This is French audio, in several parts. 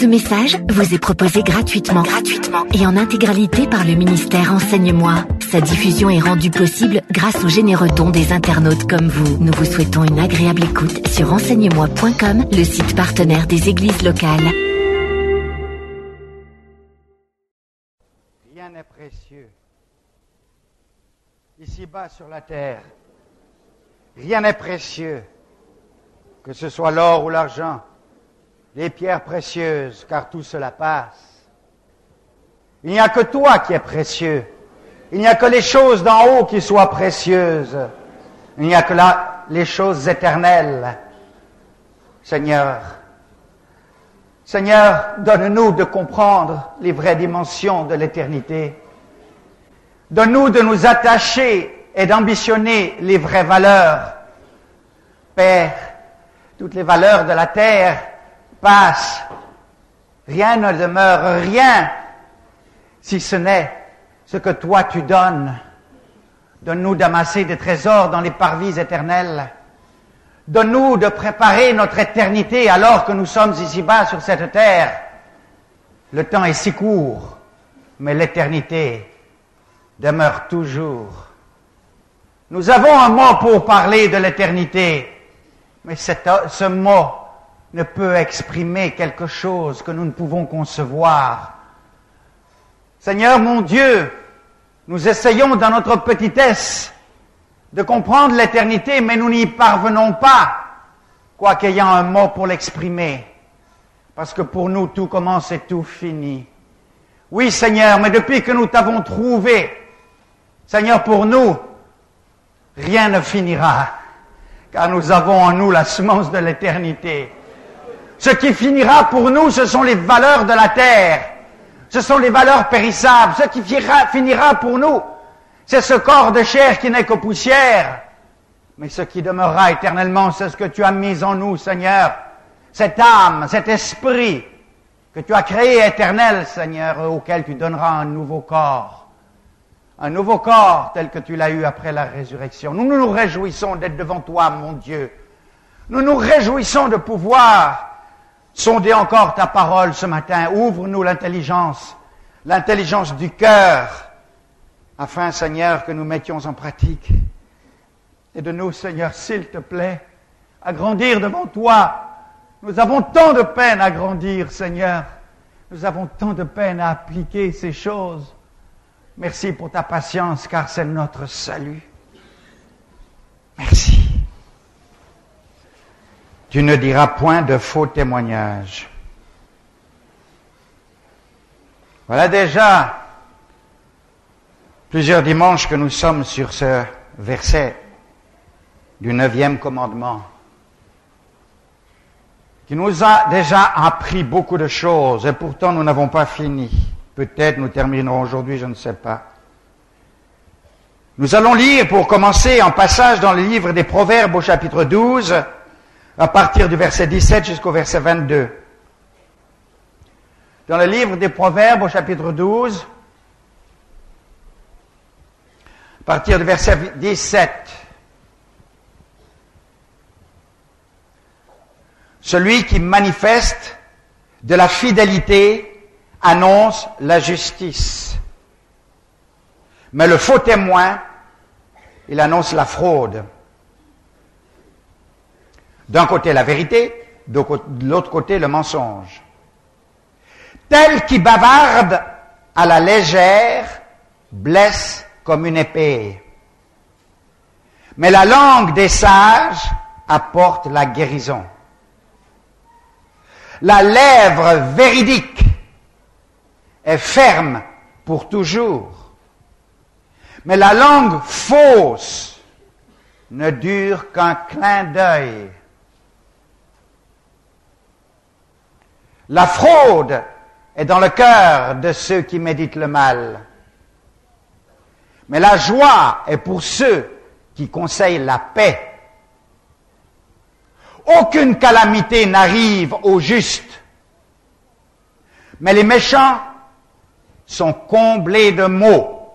Ce message vous est proposé gratuitement et en intégralité par le ministère Enseigne-moi. Sa diffusion est rendue possible grâce aux généreux dons des internautes comme vous. Nous vous souhaitons une agréable écoute sur enseigne-moi.com, le site partenaire des églises locales. Rien n'est précieux. Ici-bas sur la terre, rien n'est précieux, que ce soit l'or ou l'argent, les pierres précieuses, car tout cela passe. Il n'y a que toi qui es précieux. Il n'y a que les choses d'en haut qui soient précieuses. Il n'y a que les choses éternelles. Seigneur, donne-nous de comprendre les vraies dimensions de l'éternité. Donne-nous de nous attacher et d'ambitionner les vraies valeurs. Père, toutes les valeurs de la terre passent. Rien ne demeure, rien, si ce n'est ce que toi tu donnes. Donne-nous d'amasser des trésors dans les parvis éternels. Donne-nous de préparer notre éternité alors que nous sommes ici-bas sur cette terre. Le temps est si court, mais l'éternité demeure toujours. Nous avons un mot pour parler de l'éternité, mais ce mot ne peut exprimer quelque chose que nous ne pouvons concevoir. Seigneur mon Dieu, nous essayons dans notre petitesse de comprendre l'éternité, mais nous n'y parvenons pas, quoique ayant un mot pour l'exprimer, parce que pour nous tout commence et tout finit. Oui Seigneur, mais depuis que nous t'avons trouvé, Seigneur, pour nous, rien ne finira, car nous avons en nous la semence de l'éternité. Ce qui finira pour nous, ce sont les valeurs de la terre. Ce sont les valeurs périssables. Ce qui finira pour nous, c'est ce corps de chair qui n'est que poussière. Mais ce qui demeurera éternellement, c'est ce que tu as mis en nous, Seigneur. Cette âme, cet esprit que tu as créé éternel, Seigneur, auquel tu donneras un nouveau corps. Un nouveau corps tel que tu l'as eu après la résurrection. Nous nous réjouissons d'être devant toi, mon Dieu. Nous nous réjouissons de pouvoir sonder encore ta parole ce matin. Ouvre-nous l'intelligence du cœur, afin, Seigneur, que nous mettions en pratique. Aide-nous, Seigneur, s'il te plaît, à grandir devant toi. Nous avons tant de peine à grandir, Seigneur. Nous avons tant de peine à appliquer ces choses. Merci pour ta patience, car c'est notre salut. Merci. Tu ne diras point de faux témoignages. Voilà déjà plusieurs dimanches que nous sommes sur ce verset du 9e commandement, qui nous a déjà appris beaucoup de choses, et pourtant nous n'avons pas fini. Peut-être nous terminerons aujourd'hui, je ne sais pas. Nous allons lire, pour commencer, un passage dans le livre des Proverbes au chapitre 12, à partir du verset 17 jusqu'au verset 22. Dans le livre des Proverbes au chapitre 12, à partir du verset 17. Celui qui manifeste de la fidélité annonce la justice. Mais le faux témoin, il annonce la fraude. D'un côté la vérité, de l'autre côté le mensonge. Tel qui bavarde à la légère blesse comme une épée. Mais la langue des sages apporte la guérison. La lèvre véridique est ferme pour toujours. Mais la langue fausse ne dure qu'un clin d'œil. La fraude est dans le cœur de ceux qui méditent le mal. Mais la joie est pour ceux qui conseillent la paix. Aucune calamité n'arrive aux justes, mais les méchants sont comblés de maux.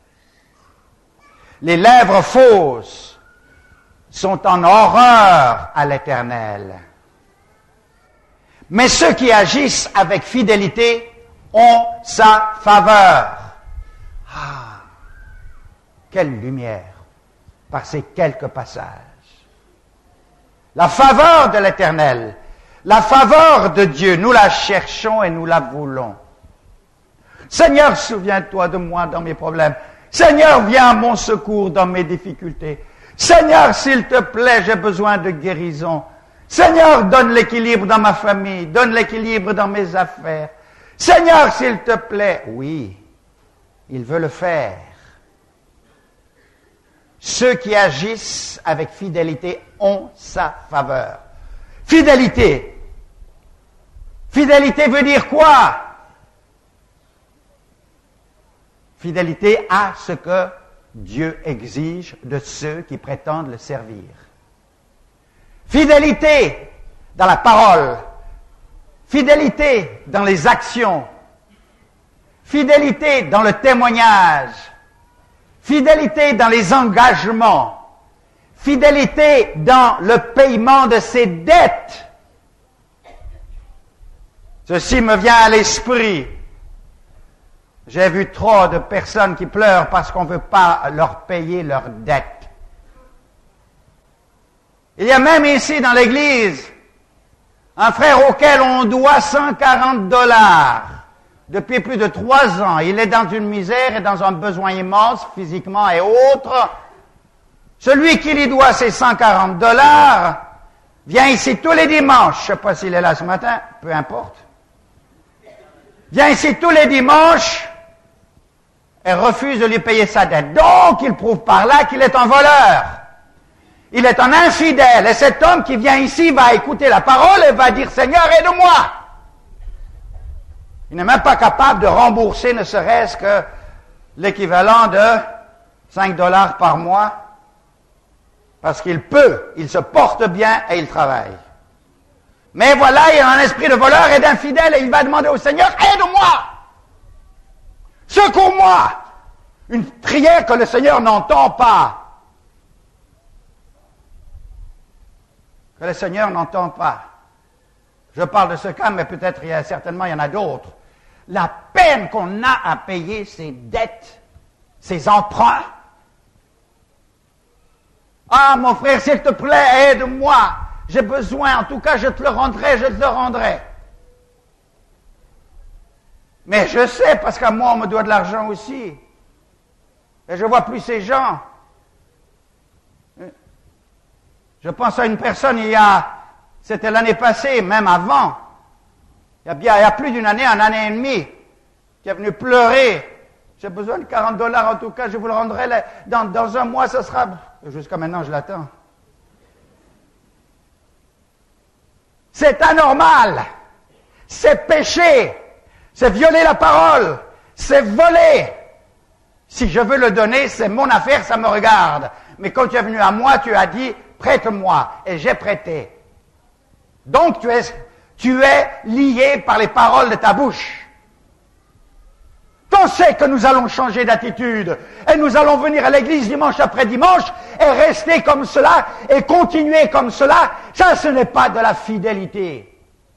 Les lèvres fausses sont en horreur à l'Éternel. Mais ceux qui agissent avec fidélité ont sa faveur. Ah, quelle lumière par ces quelques passages. La faveur de l'Éternel, la faveur de Dieu, nous la cherchons et nous la voulons. Seigneur, souviens-toi de moi dans mes problèmes. Seigneur, viens à mon secours dans mes difficultés. Seigneur, s'il te plaît, j'ai besoin de guérison. Seigneur, donne l'équilibre dans ma famille, donne l'équilibre dans mes affaires. Seigneur, s'il te plaît. Oui, il veut le faire. Ceux qui agissent avec fidélité ont sa faveur. Fidélité. Fidélité veut dire quoi? Fidélité à ce que Dieu exige de ceux qui prétendent le servir. Fidélité dans la parole. Fidélité dans les actions. Fidélité dans le témoignage. Fidélité dans les engagements. Fidélité dans le paiement de ses dettes. Ceci me vient à l'esprit. J'ai vu trop de personnes qui pleurent parce qu'on ne veut pas leur payer leurs dettes. Il y a même ici dans l'église un frère auquel on doit $140 depuis plus de 3 ans. Il est dans une misère et dans un besoin immense, physiquement et autres. Celui qui lui doit ces $140 vient ici tous les dimanches. Je ne sais pas s'il est là ce matin, peu importe. Vient ici tous les dimanches et refuse de lui payer sa dette. Donc, il prouve par là qu'il est un voleur. Il est un infidèle. Et cet homme qui vient ici va écouter la parole et va dire « Seigneur, aide-moi ». Il n'est même pas capable de rembourser ne serait-ce que l'équivalent de $5 par mois parce qu'il peut, il se porte bien et il travaille. Mais voilà, il a un esprit de voleur et d'infidèle et il va demander au Seigneur « Aide-moi ! Secours-moi » Une prière que le Seigneur n'entend pas. Que le Seigneur n'entend pas. Je parle de ce cas, mais peut-être certainement il y en a d'autres. La peine qu'on a à payer ses dettes, ses emprunts. Ah, mon frère, s'il te plaît, aide-moi. J'ai besoin, en tout cas, je te le rendrai, je te le rendrai. Mais je sais, parce qu'à moi, on me doit de l'argent aussi. Et je ne vois plus ces gens. Je pense à une personne, c'était l'année passée, même avant, il y a plus d'une année, 1 année et demie, qui est venu pleurer. J'ai besoin de $40, en tout cas, je vous le rendrai dans 1 mois, ce sera... Jusqu'à maintenant, je l'attends. C'est anormal. C'est péché. C'est violer la parole. C'est voler. Si je veux le donner, c'est mon affaire, ça me regarde. Mais quand tu es venu à moi, tu as dit, prête-moi. Et j'ai prêté. Donc tu es lié par les paroles de ta bouche. Pensez que nous allons changer d'attitude et nous allons venir à l'église dimanche après dimanche et rester comme cela et continuer comme cela. Ça, ce n'est pas de la fidélité.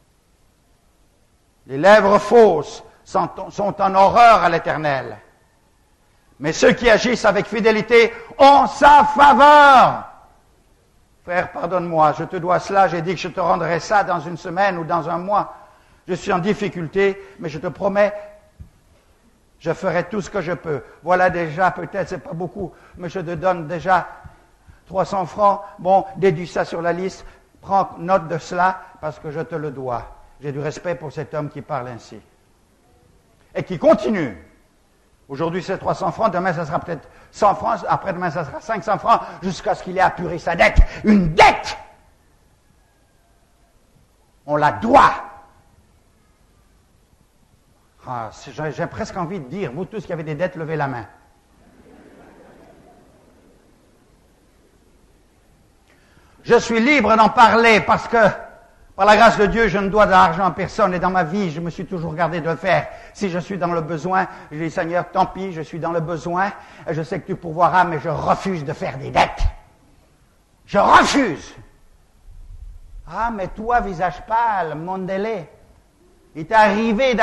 Les lèvres fausses sont en horreur à l'Éternel. Mais ceux qui agissent avec fidélité ont sa faveur. Frère, pardonne-moi, je te dois cela, j'ai dit que je te rendrai ça dans 1 semaine ou dans 1 mois. Je suis en difficulté, mais je te promets, je ferai tout ce que je peux. Voilà déjà, peut-être c'est pas beaucoup, mais je te donne déjà 300 francs. Bon, déduis ça sur la liste, prends note de cela, parce que je te le dois. J'ai du respect pour cet homme qui parle ainsi. Et qui continue. Aujourd'hui, c'est 300 francs, demain, ça sera peut-être 100 francs, après-demain, ça sera 500 francs, jusqu'à ce qu'il ait apuré sa dette. Une dette! On la doit. Ah, j'ai presque envie de dire, vous tous qui avez des dettes, levez la main. Je suis libre d'en parler parce que, par la grâce de Dieu, je ne dois de l'argent à personne et dans ma vie, je me suis toujours gardé de le faire. Si je suis dans le besoin, je dis Seigneur, tant pis, je suis dans le besoin, je sais que tu pourvoiras, mais je refuse de faire des dettes. Je refuse. Ah, mais toi, visage pâle, Mondelez, il t'est arrivé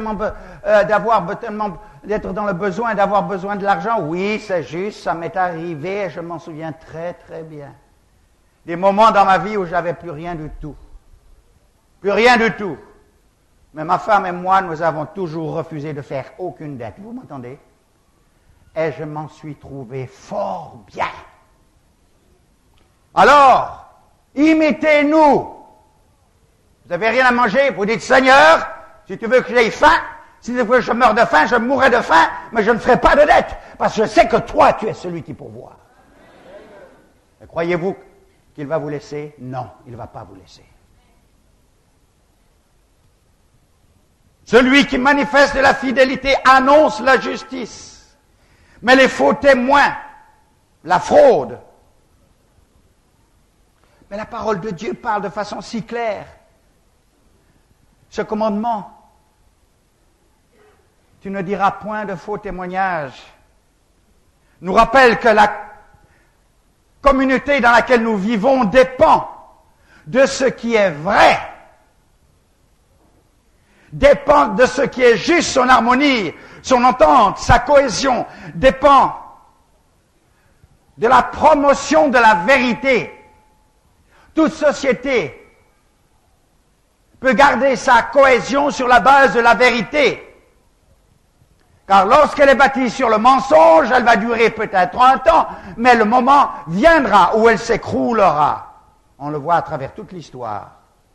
d'être dans le besoin, d'avoir besoin de l'argent. Oui, c'est juste, ça m'est arrivé et je m'en souviens très, très bien. Des moments dans ma vie où j'avais plus rien du tout. Plus rien du tout. Mais ma femme et moi, nous avons toujours refusé de faire aucune dette. Vous m'entendez? Et je m'en suis trouvé fort bien. Alors, imitez-nous. Vous n'avez rien à manger, vous dites, Seigneur, si tu veux que j'aie faim, si tu veux que je meure de faim, je mourrai de faim, mais je ne ferai pas de dette, parce que je sais que toi, tu es celui qui pourvoit. Et croyez-vous qu'il va vous laisser? Non, il ne va pas vous laisser. Celui qui manifeste la fidélité annonce la justice, mais les faux témoins, la fraude. Mais la parole de Dieu parle de façon si claire. Ce commandement, tu ne diras point de faux témoignages, nous rappelle que la communauté dans laquelle nous vivons dépend de ce qui est vrai, dépend de ce qui est juste, son harmonie, son entente, sa cohésion, dépend de la promotion de la vérité. Toute société peut garder sa cohésion sur la base de la vérité. Car lorsqu'elle est bâtie sur le mensonge, elle va durer peut-être un temps, mais le moment viendra où elle s'écroulera. On le voit à travers toute l'histoire.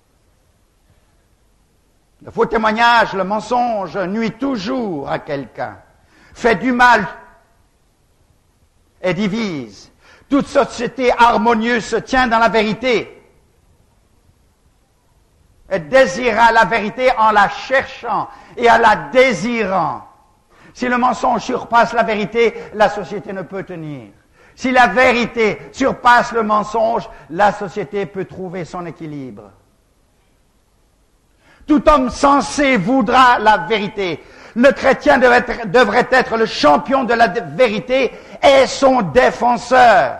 Le faux témoignage, le mensonge nuit toujours à quelqu'un, fait du mal et divise. Toute société harmonieuse se tient dans la vérité. Elle désirera la vérité en la cherchant et en la désirant. Si le mensonge surpasse la vérité, la société ne peut tenir. Si la vérité surpasse le mensonge, la société peut trouver son équilibre. Tout homme sensé voudra la vérité. Le chrétien devrait être le champion de la vérité et son défenseur.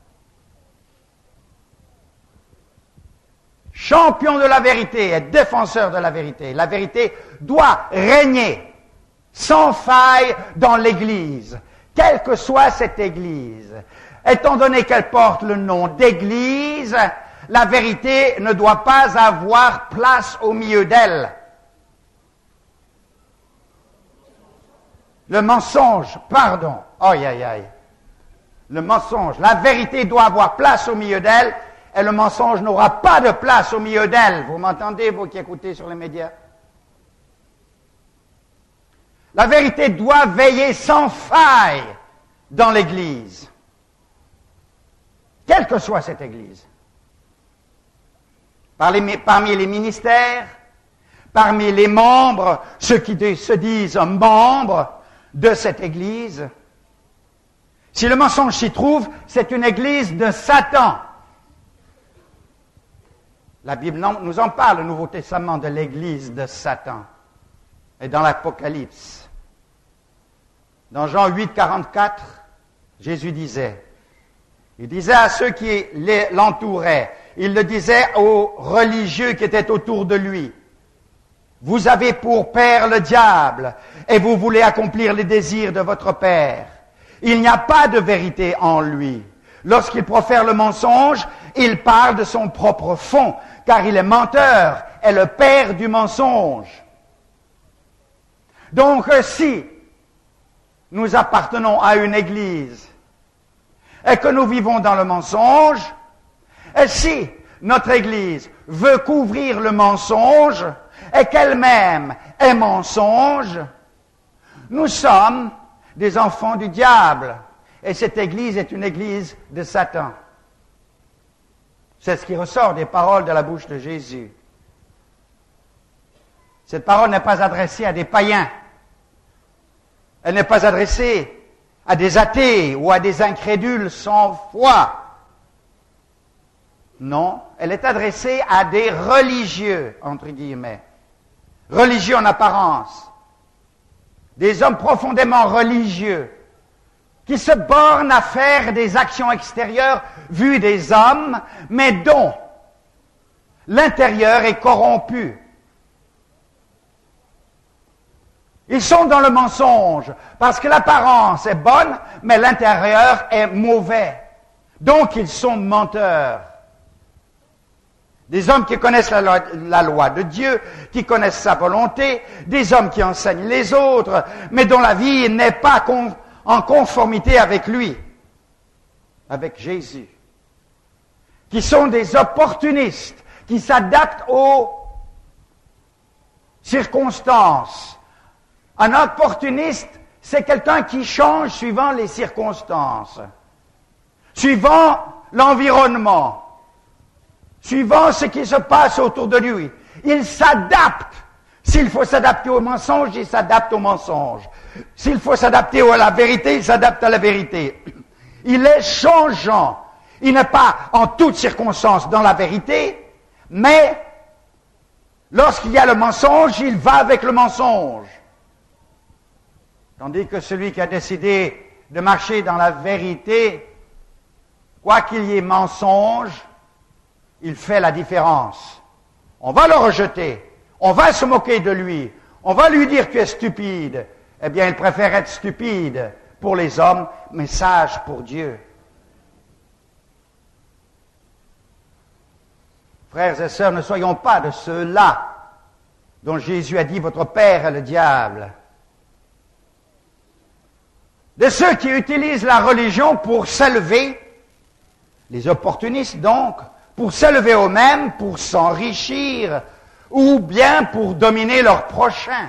Champion de la vérité et défenseur de la vérité. La vérité doit régner sans faille dans l'Église, quelle que soit cette Église. Étant donné qu'elle porte le nom d'Église, la vérité ne doit pas avoir place au milieu d'elle. Le mensonge, pardon, aïe aïe aïe. Le mensonge, la vérité doit avoir place au milieu d'elle, et le mensonge n'aura pas de place au milieu d'elle. Vous m'entendez, vous qui écoutez sur les médias? La vérité doit veiller sans faille dans l'Église, quelle que soit cette Église. Parmi les ministères, parmi les membres, ceux qui se disent membres de cette Église, si le mensonge s'y trouve, c'est une Église de Satan. La Bible nous en parle, le Nouveau Testament, de l'Église de Satan. Et dans l'Apocalypse. Dans Jean 8, 44, Jésus disait, il disait à ceux qui l'entouraient, il le disait aux religieux qui étaient autour de lui, vous avez pour père le diable, et vous voulez accomplir les désirs de votre père. Il n'y a pas de vérité en lui. Lorsqu'il profère le mensonge, il parle de son propre fond, car il est menteur et le père du mensonge. Donc, si nous appartenons à une église et que nous vivons dans le mensonge, et si notre église veut couvrir le mensonge et qu'elle-même est mensonge, nous sommes des enfants du diable et cette église est une église de Satan. C'est ce qui ressort des paroles de la bouche de Jésus. Cette parole n'est pas adressée à des païens. Elle n'est pas adressée à des athées ou à des incrédules sans foi. Non, elle est adressée à des religieux, entre guillemets. Religieux en apparence. Des hommes profondément religieux qui se bornent à faire des actions extérieures vues des hommes, mais dont l'intérieur est corrompu. Ils sont dans le mensonge, parce que l'apparence est bonne, mais l'intérieur est mauvais. Donc ils sont menteurs. Des hommes qui connaissent la loi de Dieu, qui connaissent sa volonté, des hommes qui enseignent les autres, mais dont la vie n'est pas en conformité avec lui, avec Jésus. Qui sont des opportunistes, qui s'adaptent aux circonstances. Un opportuniste, c'est quelqu'un qui change suivant les circonstances, suivant l'environnement, suivant ce qui se passe autour de lui. Il s'adapte. S'il faut s'adapter au mensonge, il s'adapte au mensonge. S'il faut s'adapter à la vérité, il s'adapte à la vérité. Il est changeant. Il n'est pas en toutes circonstances dans la vérité, mais lorsqu'il y a le mensonge, il va avec le mensonge. Tandis que celui qui a décidé de marcher dans la vérité, quoi qu'il y ait mensonge, il fait la différence. On va le rejeter, on va se moquer de lui, on va lui dire tu es stupide. Eh bien, il préfère être stupide pour les hommes, mais sage pour Dieu. Frères et sœurs, ne soyons pas de ceux-là dont Jésus a dit votre père est le diable. De ceux qui utilisent la religion pour s'élever, les opportunistes donc, pour s'élever eux-mêmes, pour s'enrichir, ou bien pour dominer leur prochain.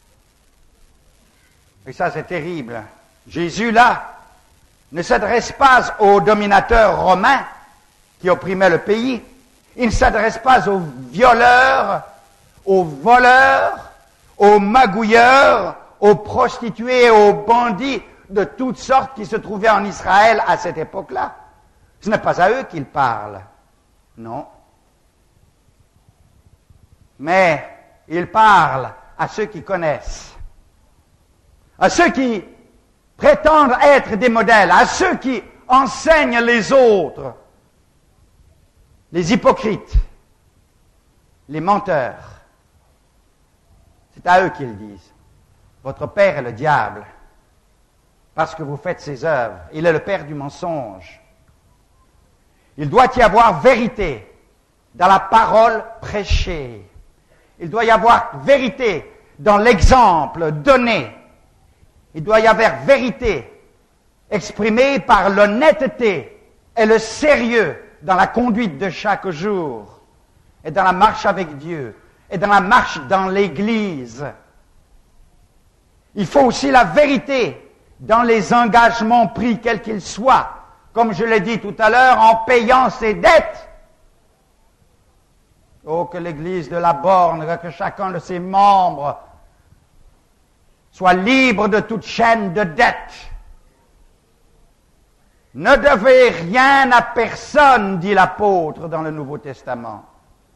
Et ça, c'est terrible. Jésus, là, ne s'adresse pas aux dominateurs romains qui opprimaient le pays. Il ne s'adresse pas aux violeurs, aux voleurs, aux magouilleurs, aux prostituées, aux bandits de toutes sortes qui se trouvaient en Israël à cette époque-là. Ce n'est pas à eux qu'il parle. Non. Mais il parle à ceux qui connaissent, à ceux qui prétendent être des modèles, à ceux qui enseignent les autres, les hypocrites, les menteurs. C'est à eux qu'ils disent, votre père est le diable, parce que vous faites ses œuvres. Il est le père du mensonge. Il doit y avoir vérité dans la parole prêchée. Il doit y avoir vérité dans l'exemple donné. Il doit y avoir vérité exprimée par l'honnêteté et le sérieux dans la conduite de chaque jour et dans la marche avec Dieu et dans la marche dans l'Église. Il faut aussi la vérité dans les engagements pris, quels qu'ils soient, comme je l'ai dit tout à l'heure, en payant ses dettes. Oh, que l'Église de la borne, que chacun de ses membres soit libre de toute chaîne de dettes. Ne devez rien à personne, dit l'apôtre dans le Nouveau Testament.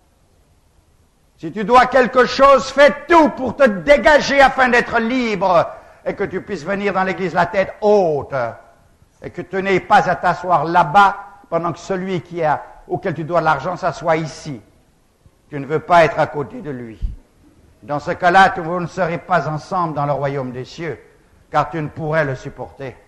Si tu dois quelque chose, fais tout pour te dégager afin d'être libre et que tu puisses venir dans l'Église la tête haute et que tu n'aies pas à t'asseoir là-bas pendant que celui auquel tu dois de l'argent s'assoit ici. Tu ne veux pas être à côté de lui. Dans ce cas-là, vous ne serez pas ensemble dans le royaume des cieux, car tu ne pourrais le supporter.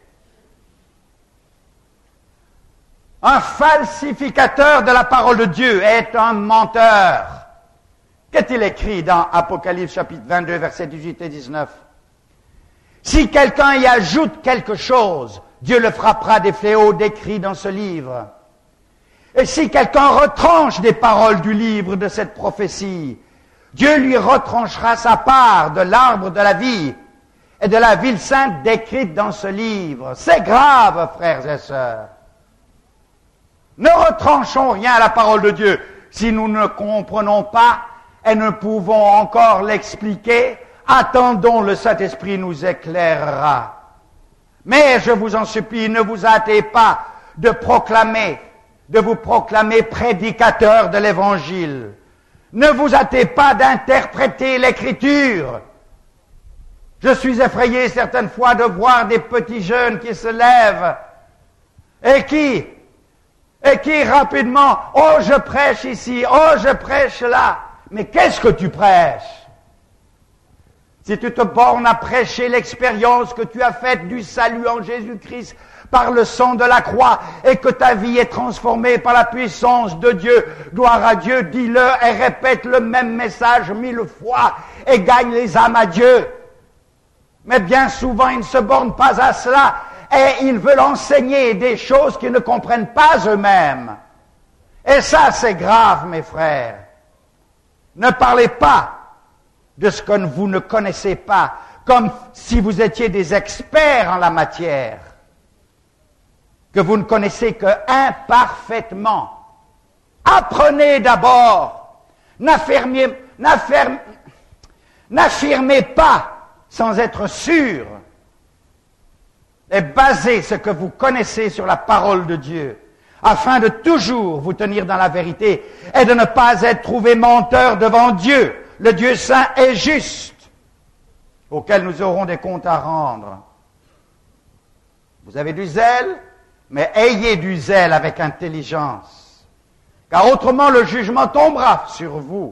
Un falsificateur de la parole de Dieu est un menteur. Qu'est-il écrit dans Apocalypse chapitre 22, versets 18 et 19? Si quelqu'un y ajoute quelque chose, Dieu le frappera des fléaux décrits dans ce livre. Et si quelqu'un retranche des paroles du livre de cette prophétie, Dieu lui retranchera sa part de l'arbre de la vie et de la ville sainte décrite dans ce livre. C'est grave, frères et sœurs. Ne retranchons rien à la parole de Dieu si nous ne comprenons pas et ne pouvons encore l'expliquer. Attendons, le Saint-Esprit nous éclairera. Mais je vous en supplie, ne vous hâtez pas de vous proclamer prédicateur de l'Évangile. Ne vous hâtez pas d'interpréter l'Écriture. Je suis effrayé certaines fois de voir des petits jeunes qui se lèvent et qui et qui rapidement, oh je prêche ici, oh je prêche là. Mais qu'est-ce que tu prêches? Si tu te bornes à prêcher l'expérience que tu as faite du salut en Jésus-Christ par le sang de la croix et que ta vie est transformée par la puissance de Dieu, gloire à Dieu, dis-le et répète le même message 1000 fois et gagne les âmes à Dieu. Mais bien souvent, ils ne se bornent pas à cela et ils veulent enseigner des choses qu'ils ne comprennent pas eux-mêmes. Et ça, c'est grave, mes frères. Ne parlez pas de ce que vous ne connaissez pas, comme si vous étiez des experts en la matière, que vous ne connaissez que imparfaitement. Apprenez d'abord, n'affirmez pas sans être sûr, et basez ce que vous connaissez sur la parole de Dieu, afin de toujours vous tenir dans la vérité et de ne pas être trouvé menteur devant Dieu, le Dieu saint et juste, auquel nous aurons des comptes à rendre. Vous avez du zèle, mais ayez du zèle avec intelligence, car autrement le jugement tombera sur vous.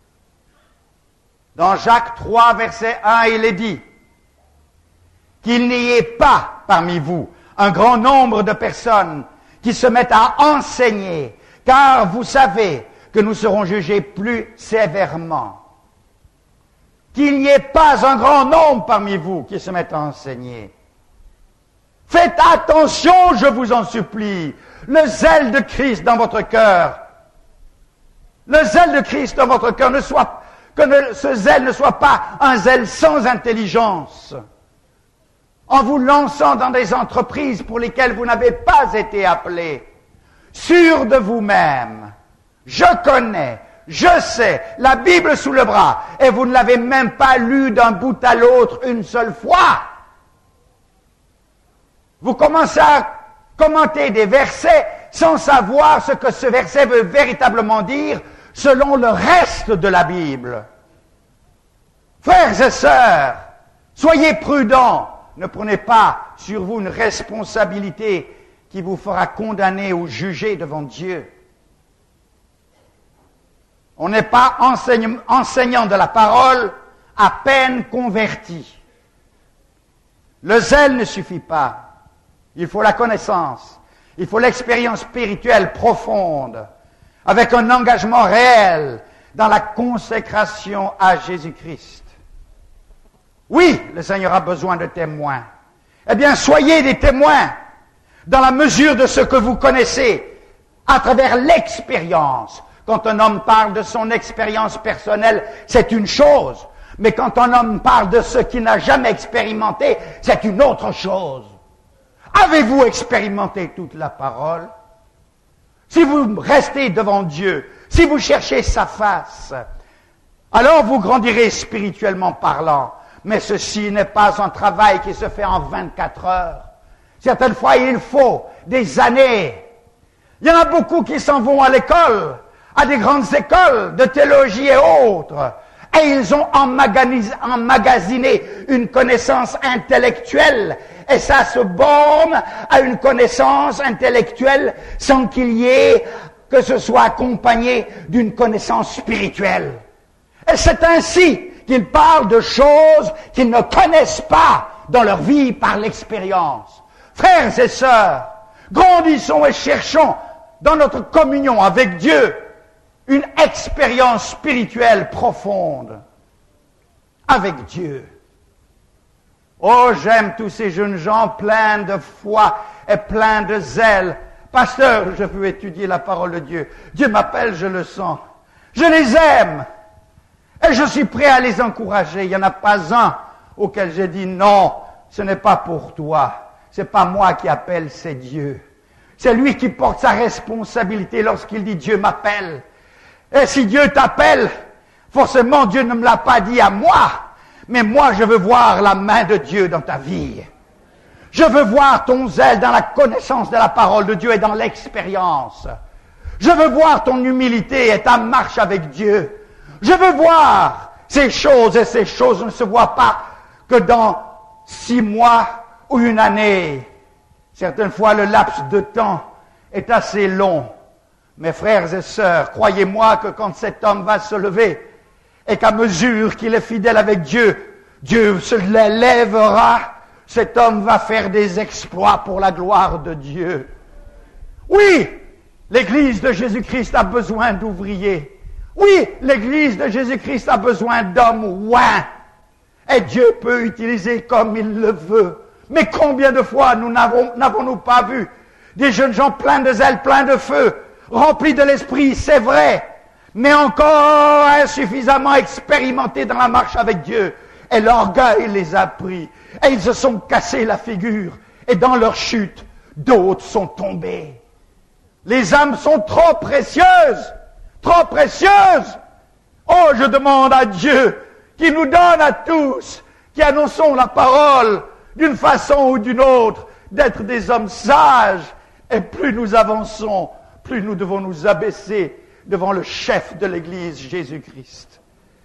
Dans Jacques 3, verset 1, il est dit qu'il n'y ait pas parmi vous un grand nombre de personnes qui se mettent à enseigner, car vous savez que nous serons jugés plus sévèrement. Qu'il n'y ait pas un grand nombre parmi vous qui se mettent à enseigner. Faites attention, je vous en supplie, le zèle de Christ dans votre cœur. Le zèle de Christ dans votre cœur ce zèle ne soit pas un zèle sans intelligence, en vous lançant dans des entreprises pour lesquelles vous n'avez pas été appelé, sûr de vous-même. Je connais, je sais, la Bible sous le bras, et vous ne l'avez même pas lue d'un bout à l'autre une seule fois. Vous commencez à commenter des versets sans savoir ce que ce verset veut véritablement dire selon le reste de la Bible. Frères et sœurs, soyez prudents, ne prenez pas sur vous une responsabilité qui vous fera condamner ou juger devant Dieu. On n'est pas enseignant de la parole à peine converti. Le zèle ne suffit pas. Il faut la connaissance. Il faut l'expérience spirituelle profonde, avec un engagement réel dans la consécration à Jésus-Christ. Oui, le Seigneur a besoin de témoins. Eh bien, soyez des témoins dans la mesure de ce que vous connaissez, à travers l'expérience. Quand un homme parle de son expérience personnelle, c'est une chose. Mais quand un homme parle de ce qu'il n'a jamais expérimenté, c'est une autre chose. Avez-vous expérimenté toute la parole? Si vous restez devant Dieu, si vous cherchez sa face, alors vous grandirez spirituellement parlant. Mais ceci n'est pas un travail qui se fait en 24 heures. Certaines fois, il faut des années. Il y en a beaucoup qui s'en vont à l'école, à des grandes écoles de théologie et autres, et ils ont emmagasiné une connaissance intellectuelle, et ça se borne à une connaissance intellectuelle sans qu'il y ait que ce soit accompagné d'une connaissance spirituelle. Et c'est ainsi qu'ils parlent de choses qu'ils ne connaissent pas dans leur vie par l'expérience. Frères et sœurs, grandissons et cherchons dans notre communion avec Dieu une expérience spirituelle profonde avec Dieu. Oh, j'aime tous ces jeunes gens pleins de foi et pleins de zèle. Pasteur, je veux étudier la parole de Dieu. Dieu m'appelle, je le sens. Je les aime. Et je suis prêt à les encourager. Il n'y en a pas un auquel j'ai dit non, ce n'est pas pour toi. C'est pas moi qui appelle, c'est Dieu. C'est lui qui porte sa responsabilité lorsqu'il dit Dieu m'appelle. Et si Dieu t'appelle, forcément Dieu ne me l'a pas dit à moi, mais moi je veux voir la main de Dieu dans ta vie. Je veux voir ton zèle dans la connaissance de la parole de Dieu et dans l'expérience. Je veux voir ton humilité et ta marche avec Dieu. Je veux voir ces choses, et ces choses ne se voient pas que dans 6 mois ou une année. Certaines fois, le laps de temps est assez long. Mes frères et sœurs, croyez-moi que quand cet homme va se lever, et qu'à mesure qu'il est fidèle avec Dieu, Dieu se lèvera, cet homme va faire des exploits pour la gloire de Dieu. Oui, l'Église de Jésus-Christ a besoin d'ouvriers. Oui, l'Église de Jésus-Christ a besoin d'hommes oints. Et Dieu peut utiliser comme il le veut. Mais combien de fois n'avons-nous pas vu des jeunes gens pleins de zèle, pleins de feu, remplis de l'esprit, c'est vrai, mais encore insuffisamment expérimentés dans la marche avec Dieu. Et l'orgueil les a pris. Et ils se sont cassés la figure. Et dans leur chute, d'autres sont tombés. Les âmes sont trop précieuses. Trop précieuses. Oh, je demande à Dieu qui nous donne à tous, qui annonçons la parole d'une façon ou d'une autre, d'être des hommes sages. Et plus nous avançons, plus nous devons nous abaisser devant le chef de l'Église, Jésus-Christ.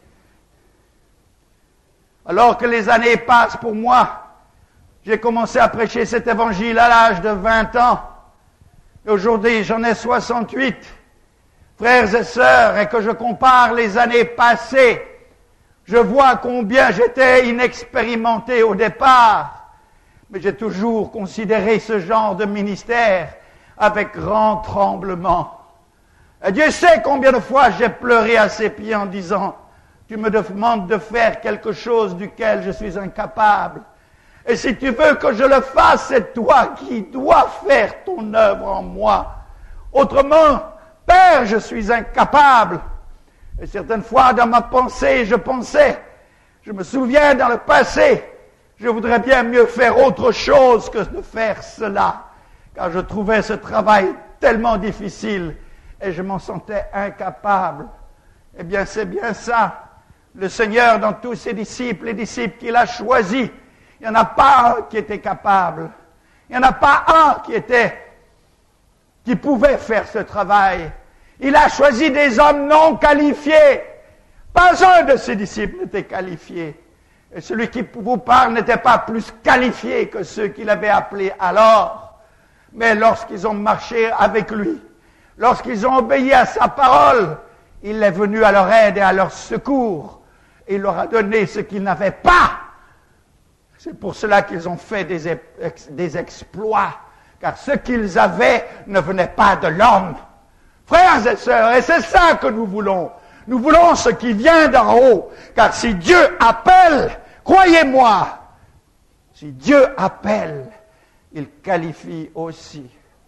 Alors que les années passent pour moi, j'ai commencé à prêcher cet évangile à l'âge de 20 ans. Et aujourd'hui, j'en ai 68. Frères et sœurs, et que je compare les années passées, je vois combien j'étais inexpérimenté au départ. Mais j'ai toujours considéré ce genre de ministère avec grand tremblement. Et Dieu sait combien de fois j'ai pleuré à ses pieds en disant: tu me demandes de faire quelque chose duquel je suis incapable. Et si tu veux que je le fasse, c'est toi qui dois faire ton œuvre en moi. Autrement, Père, je suis incapable. Et certaines fois, dans ma pensée, je me souviens dans le passé, je voudrais bien mieux faire autre chose que de faire cela, car je trouvais ce travail tellement difficile et je m'en sentais incapable. Eh bien, c'est bien ça. Le Seigneur, dans tous ses disciples, les disciples qu'il a choisis, il n'y en a pas un qui était capable. Il n'y en a pas un qui pouvait faire ce travail. Il a choisi des hommes non qualifiés. Pas un de ses disciples n'était qualifié. Et celui qui vous parle n'était pas plus qualifié que ceux qu'il avait appelés alors. Mais lorsqu'ils ont marché avec lui, lorsqu'ils ont obéi à sa parole, il est venu à leur aide et à leur secours. Et il leur a donné ce qu'ils n'avaient pas. C'est pour cela qu'ils ont fait des exploits. Car ce qu'ils avaient ne venait pas de l'homme. Frères et sœurs, et c'est ça que nous voulons. Nous voulons ce qui vient d'en haut. Car si Dieu appelle, croyez-moi, si Dieu appelle, il qualifie aussi.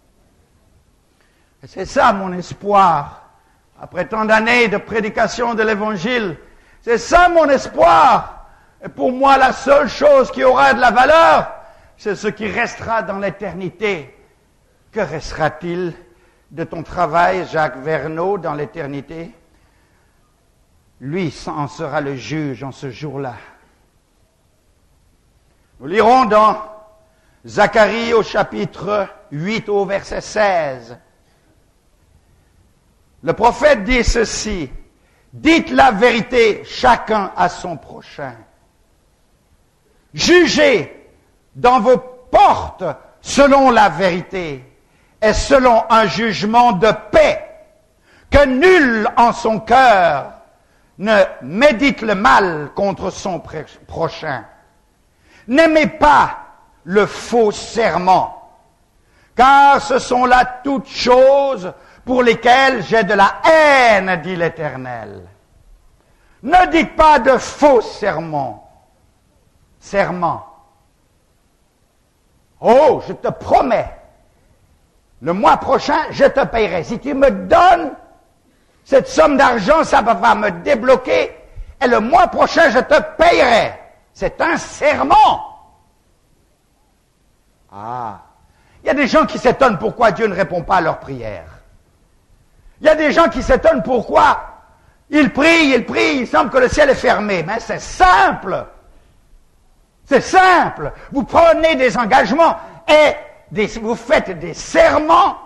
Et c'est ça mon espoir. Après tant d'années de prédication de l'Évangile, c'est ça mon espoir. Et pour moi, la seule chose qui aura de la valeur, c'est ce qui restera dans l'éternité. Que restera-t-il de ton travail, Jacques Verneau, dans l'éternité? Lui en sera le juge en ce jour-là. Nous lirons dans Zacharie au chapitre 8 au verset 16. Le prophète dit ceci: dites la vérité chacun à son prochain. Jugez dans vos portes selon la vérité et selon un jugement de paix, que nul en son cœur ne médite le mal contre son prochain. N'aimez pas le faux serment, car ce sont là toutes choses pour lesquelles j'ai de la haine, dit l'Éternel. Ne dites pas de faux serments. Oh, je te promets, le mois prochain, je te payerai. Si tu me donnes cette somme d'argent, ça va me débloquer, et le mois prochain, je te payerai. C'est un serment. Ah, il y a des gens qui s'étonnent pourquoi Dieu ne répond pas à leurs prières. Il y a des gens qui s'étonnent pourquoi ils prient, il semble que le ciel est fermé. Mais c'est simple. C'est simple. Vous prenez des engagements et vous faites des serments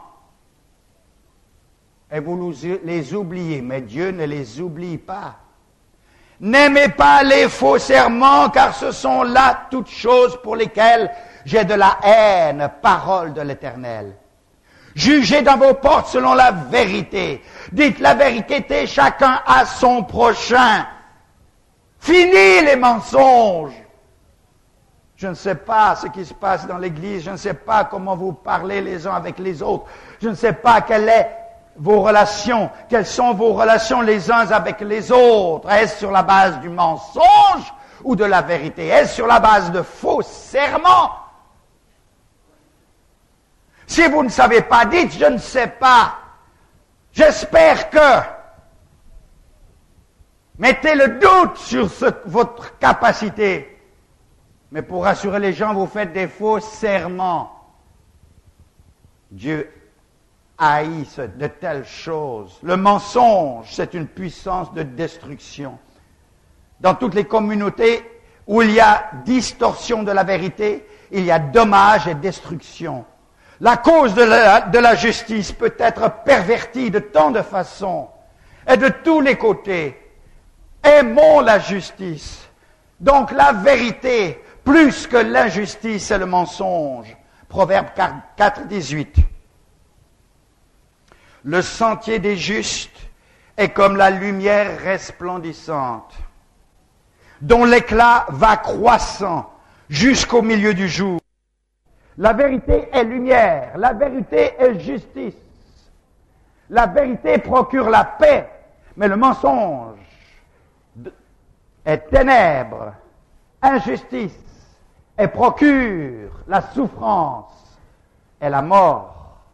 et vous les oubliez. Mais Dieu ne les oublie pas. N'aimez pas les faux serments, car ce sont là toutes choses pour lesquelles j'ai de la haine, parole de l'Éternel. Jugez dans vos portes selon la vérité. Dites la vérité, chacun à son prochain. Fini les mensonges. Je ne sais pas ce qui se passe dans l'Église, je ne sais pas comment vous parlez les uns avec les autres, je ne sais pas quelles sont vos relations les uns avec les autres. Est-ce sur la base du mensonge ou de la vérité? Est-ce sur la base de faux serments? Si vous ne savez pas, dites je ne sais pas. J'espère que. Mettez le doute sur votre capacité. Mais pour rassurer les gens, vous faites des faux serments. Dieu haït de telles choses. Le mensonge, c'est une puissance de destruction. Dans toutes les communautés où il y a distorsion de la vérité, il y a dommage et destruction. La cause de la justice peut être pervertie de tant de façons et de tous les côtés. Aimons la justice. Donc la vérité, plus que l'injustice et le mensonge. Proverbe 4, 18. Le sentier des justes est comme la lumière resplendissante, dont l'éclat va croissant jusqu'au milieu du jour. La vérité est lumière, la vérité est justice. La vérité procure la paix, mais le mensonge est ténèbres, injustice, et procure la souffrance et la mort.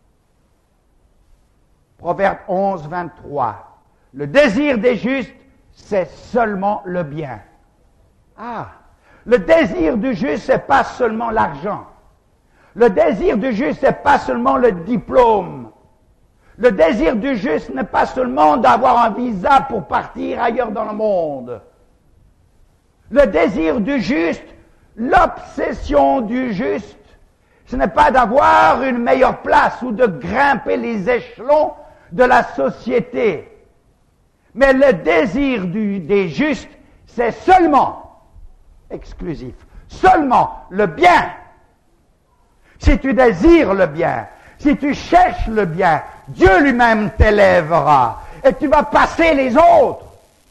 Proverbe 11, 23. Le désir des justes, c'est seulement le bien. Ah, le désir du juste, c'est pas seulement l'argent. Le désir du juste, c'est pas seulement le diplôme. Le désir du juste n'est pas seulement d'avoir un visa pour partir ailleurs dans le monde. Le désir du juste, l'obsession du juste, ce n'est pas d'avoir une meilleure place ou de grimper les échelons de la société. Mais le désir des justes, c'est seulement, exclusif, seulement le bien. Si tu désires le bien, si tu cherches le bien, Dieu lui-même t'élèvera et tu vas passer les autres.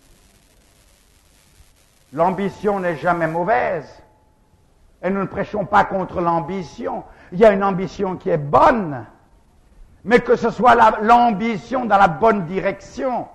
L'ambition n'est jamais mauvaise. Et nous ne prêchons pas contre l'ambition. Il y a une ambition qui est bonne, mais que ce soit l'ambition dans la bonne direction.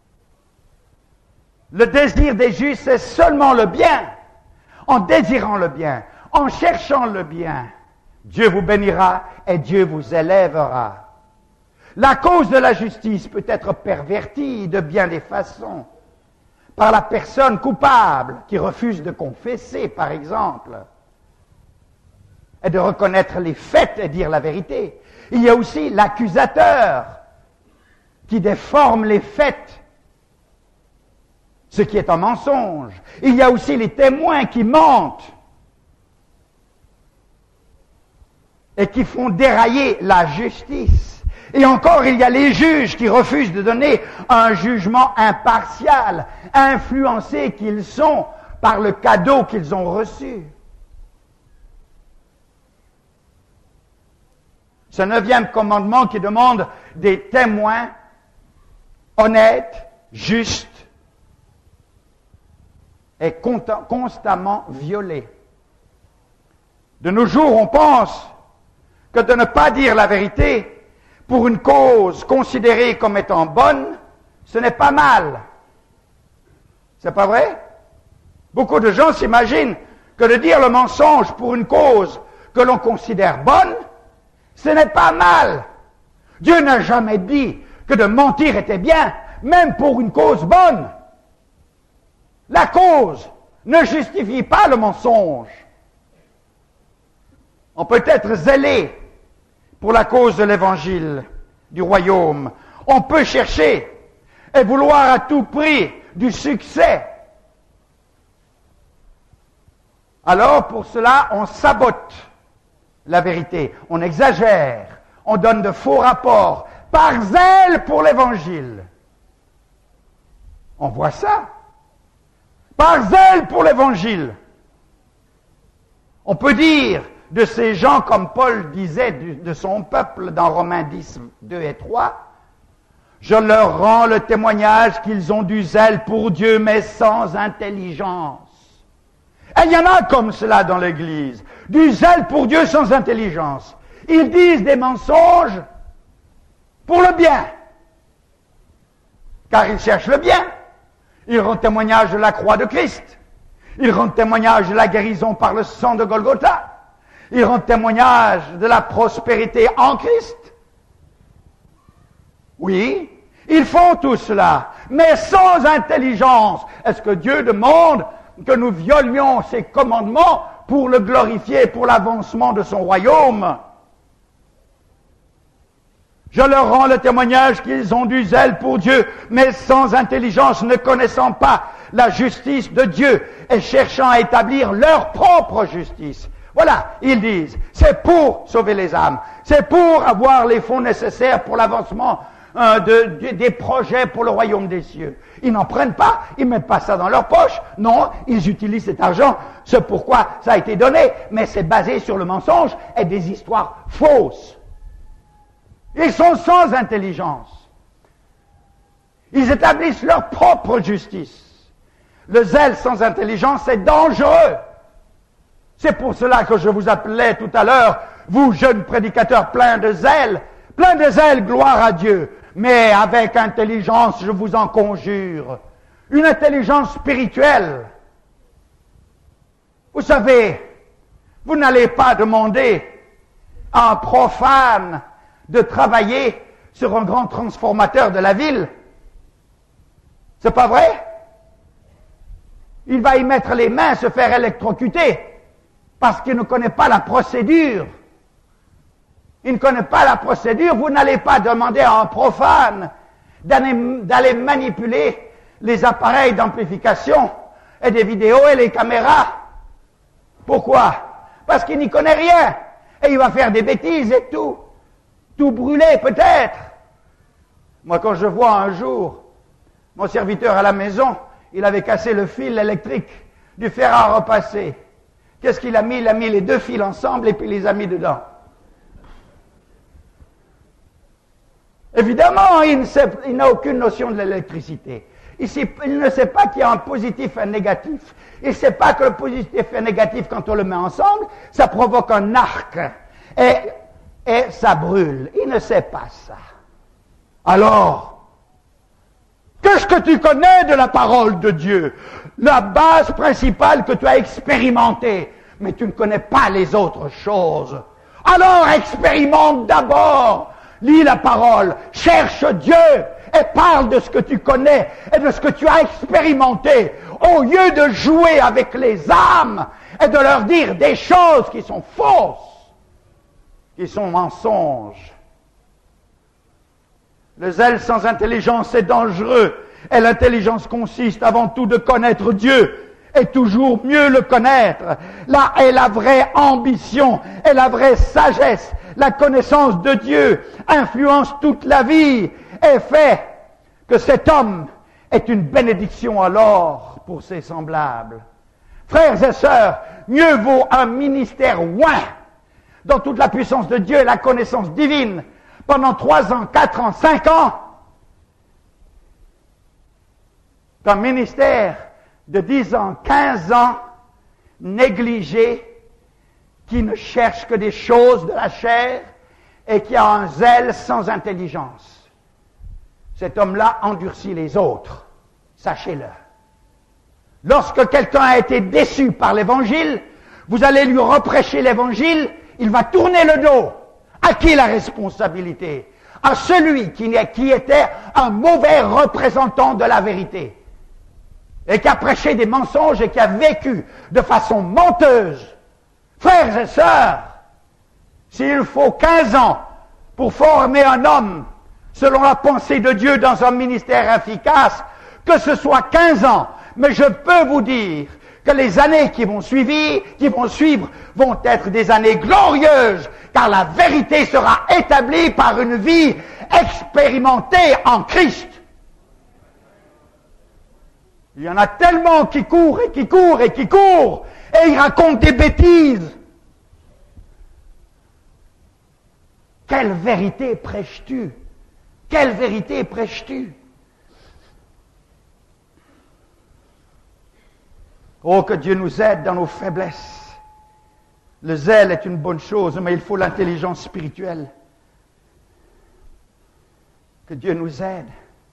Le désir des justes, c'est seulement le bien. En désirant le bien, en cherchant le bien, Dieu vous bénira et Dieu vous élèvera. La cause de la justice peut être pervertie de bien des façons. Par la personne coupable qui refuse de confesser, par exemple, et de reconnaître les faits et dire la vérité. Il y a aussi l'accusateur qui déforme les faits, ce qui est un mensonge. Il y a aussi les témoins qui mentent et qui font dérailler la justice. Et encore, il y a les juges qui refusent de donner un jugement impartial, influencés qu'ils sont par le cadeau qu'ils ont reçu. Ce 9e commandement qui demande des témoins honnêtes, justes, est constamment violé. De nos jours, on pense que de ne pas dire la vérité pour une cause considérée comme étant bonne, ce n'est pas mal. C'est pas vrai? Beaucoup de gens s'imaginent que de dire le mensonge pour une cause que l'on considère bonne, ce n'est pas mal. Dieu n'a jamais dit que de mentir était bien, même pour une cause bonne. La cause ne justifie pas le mensonge. On peut être zélé pour la cause de l'évangile du royaume. On peut chercher et vouloir à tout prix du succès. Alors, pour cela, on sabote la vérité, on exagère, on donne de faux rapports, par zèle pour l'évangile. On voit ça. Par zèle pour l'évangile. On peut dire de ces gens, comme Paul disait de son peuple dans Romains 10, 2 et 3, je leur rends le témoignage qu'ils ont du zèle pour Dieu, mais sans intelligence. Et il y en a comme cela dans l'Église, du zèle pour Dieu sans intelligence. Ils disent des mensonges pour le bien, car ils cherchent le bien. Ils rendent témoignage de la croix de Christ. Ils rendent témoignage de la guérison par le sang de Golgotha. Ils rendent témoignage de la prospérité en Christ. Oui, ils font tout cela, mais sans intelligence. Est-ce que Dieu demande que nous violions ses commandements pour le glorifier, pour l'avancement de son royaume? Je leur rends le témoignage qu'ils ont du zèle pour Dieu, mais sans intelligence, ne connaissant pas la justice de Dieu et cherchant à établir leur propre justice. Voilà, ils disent, c'est pour sauver les âmes, c'est pour avoir les fonds nécessaires pour l'avancement des projets pour le royaume des cieux. Ils n'en prennent pas, ils mettent pas ça dans leur poche, non, ils utilisent cet argent, c'est pourquoi ça a été donné, mais c'est basé sur le mensonge et des histoires fausses. Ils sont sans intelligence. Ils établissent leur propre justice. Le zèle sans intelligence, c'est dangereux. C'est pour cela que je vous appelais tout à l'heure, vous jeunes prédicateurs pleins de zèle, gloire à Dieu, mais avec intelligence, je vous en conjure, une intelligence spirituelle. Vous savez, vous n'allez pas demander à un profane de travailler sur un grand transformateur de la ville. C'est pas vrai? Il va y mettre les mains, se faire électrocuter, parce qu'il ne connaît pas la procédure. Il ne connaît pas la procédure, vous n'allez pas demander à un profane d'aller manipuler les appareils d'amplification et des vidéos et les caméras. Pourquoi? Parce qu'il n'y connaît rien. Et il va faire des bêtises et tout brûler peut-être. Moi, quand je vois un jour mon serviteur à la maison, il avait cassé le fil électrique du fer à repasser. Qu'est-ce qu'il a mis? Il a mis les deux fils ensemble et puis les a mis dedans. Évidemment, il n'a aucune notion de l'électricité. Il ne sait pas qu'il y a un positif et un négatif. Il ne sait pas que le positif et le négatif, quand on le met ensemble, ça provoque un arc. Et ça brûle. Il ne sait pas ça. Alors, qu'est-ce que tu connais de la parole de Dieu? La base principale que tu as expérimentée. Mais tu ne connais pas les autres choses. Alors expérimente d'abord. Lis la parole, cherche Dieu et parle de ce que tu connais et de ce que tu as expérimenté, au lieu de jouer avec les âmes et de leur dire des choses qui sont fausses, qui sont mensonges. Le zèle sans intelligence est dangereux, et l'intelligence consiste avant tout de connaître Dieu, et toujours mieux le connaître. Là est la vraie ambition et la vraie sagesse. La connaissance de Dieu influence toute la vie et fait que cet homme est une bénédiction alors pour ses semblables. Frères et sœurs, mieux vaut un ministère oint dans toute la puissance de Dieu et la connaissance divine pendant 3 ans, 4 ans, 5 ans qu'un ministère de 10 ans, 15 ans négligé, qui ne cherche que des choses de la chair et qui a un zèle sans intelligence. Cet homme-là endurcit les autres, sachez-le. Lorsque quelqu'un a été déçu par l'Évangile, vous allez lui reprêcher l'Évangile, il va tourner le dos. À qui la responsabilité? À celui qui était un mauvais représentant de la vérité et qui a prêché des mensonges et qui a vécu de façon menteuse. Frères et sœurs, s'il faut 15 ans pour former un homme selon la pensée de Dieu dans un ministère efficace, que ce soit 15 ans, mais je peux vous dire que les années qui vont suivre vont être des années glorieuses, car la vérité sera établie par une vie expérimentée en Christ. Il y en a tellement qui courent et qui courent et qui courent, et ils racontent des bêtises. Quelle vérité prêches-tu? Quelle vérité prêches-tu? Oh, que Dieu nous aide dans nos faiblesses. Le zèle est une bonne chose, mais il faut l'intelligence spirituelle. Que Dieu nous aide.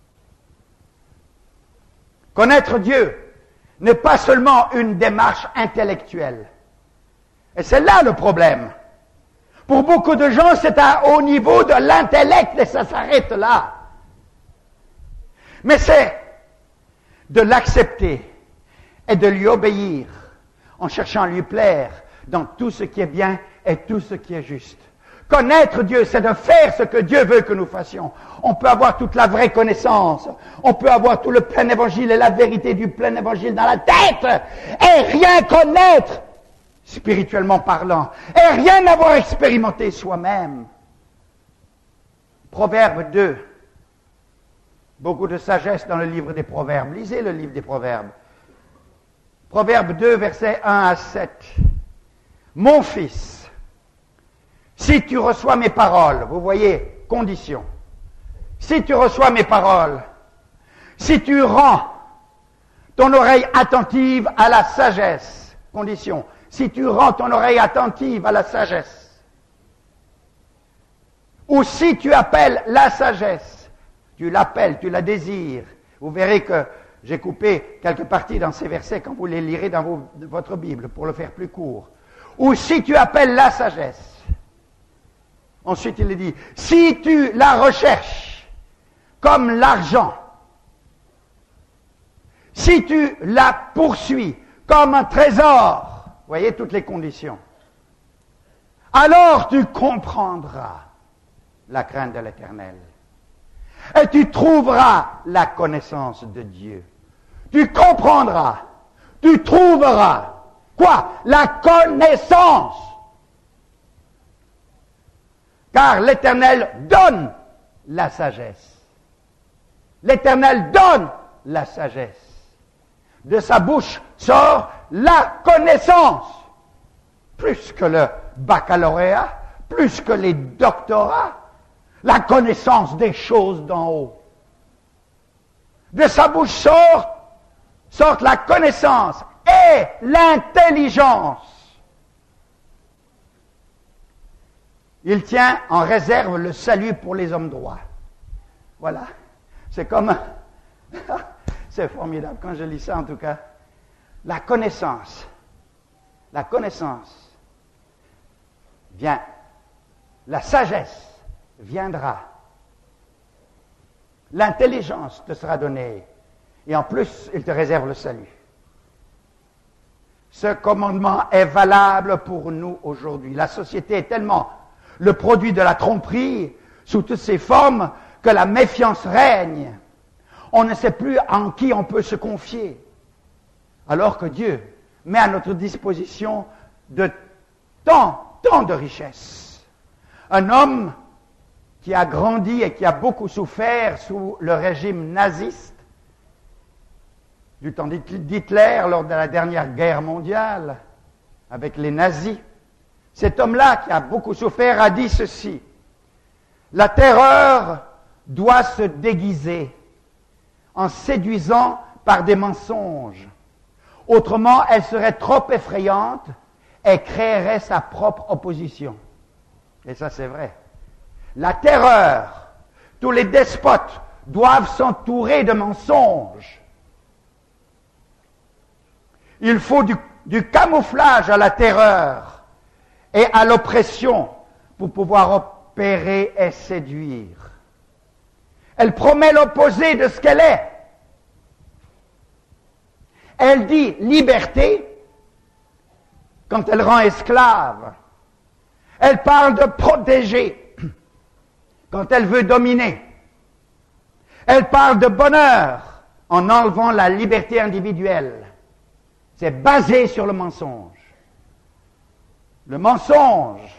Connaître Dieu n'est pas seulement une démarche intellectuelle. Et c'est là le problème. Pour beaucoup de gens, c'est au niveau de l'intellect et ça s'arrête là. Mais c'est de l'accepter et de lui obéir en cherchant à lui plaire dans tout ce qui est bien et tout ce qui est juste. Connaître Dieu, c'est de faire ce que Dieu veut que nous fassions. On peut avoir toute la vraie connaissance, on peut avoir tout le plein évangile et la vérité du plein évangile dans la tête et rien connaître, spirituellement parlant, et rien avoir expérimenté soi-même. Proverbe 2. Beaucoup de sagesse dans le livre des Proverbes. Lisez le livre des Proverbes. Proverbe 2, versets 1 à 7. Mon fils, si tu reçois mes paroles, vous voyez, condition. Si tu reçois mes paroles, si tu rends ton oreille attentive à la sagesse, condition. Si tu rends ton oreille attentive à la sagesse, ou si tu appelles la sagesse, tu l'appelles, tu la désires, vous verrez que j'ai coupé quelques parties dans ces versets quand vous les lirez dans votre Bible pour le faire plus court. Ou si tu appelles la sagesse. Ensuite, il dit, si tu la recherches comme l'argent, si tu la poursuis comme un trésor, voyez toutes les conditions, alors tu comprendras la crainte de l'Éternel. Et tu trouveras la connaissance de Dieu. Tu comprendras, tu trouveras, quoi? La connaissance. Car l'Éternel donne la sagesse. L'Éternel donne la sagesse. De sa bouche sort la connaissance. Plus que le baccalauréat, plus que les doctorats, la connaissance des choses d'en haut. De sa bouche sortent la connaissance et l'intelligence. Il tient en réserve le salut pour les hommes droits. Voilà. C'est comme... c'est formidable quand je lis ça en tout cas. La connaissance vient. La sagesse viendra. L'intelligence te sera donnée. Et en plus, il te réserve le salut. Ce commandement est valable pour nous aujourd'hui. La société est tellement le produit de la tromperie sous toutes ses formes que la méfiance règne. On ne sait plus en qui on peut se confier. Alors que Dieu met à notre disposition tant de richesses. Un homme qui a grandi et qui a beaucoup souffert sous le régime naziste, du temps d'Hitler, lors de la dernière guerre mondiale, avec les nazis. Cet homme-là, qui a beaucoup souffert, a dit ceci: la terreur doit se déguiser en séduisant par des mensonges. Autrement, elle serait trop effrayante et créerait sa propre opposition. Et ça, c'est vrai. La terreur, tous les despotes doivent s'entourer de mensonges. Il faut du camouflage à la terreur et à l'oppression pour pouvoir opérer et séduire. Elle promet l'opposé de ce qu'elle est. Elle dit liberté quand elle rend esclave. Elle parle de protéger quand elle veut dominer. Elle parle de bonheur en enlevant la liberté individuelle. C'est basé sur le mensonge. Le mensonge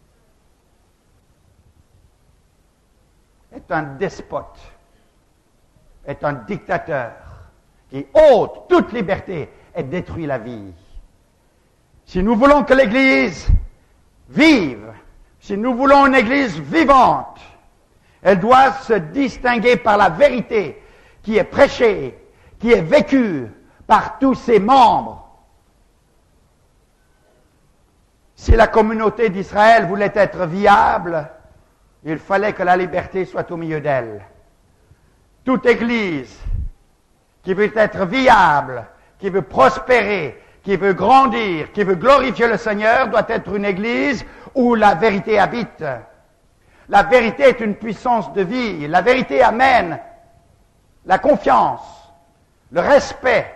est un despote, est un dictateur qui ôte toute liberté et détruit la vie. Si nous voulons que l'Église vive Si nous voulons une Église vivante, elle doit se distinguer par la vérité qui est prêchée, qui est vécue par tous ses membres. Si la communauté d'Israël voulait être viable, il fallait que la liberté soit au milieu d'elle. Toute Église qui veut être viable, qui veut prospérer, qui veut grandir, qui veut glorifier le Seigneur, doit être une Église où la vérité habite. La vérité est une puissance de vie. La vérité amène la confiance, le respect,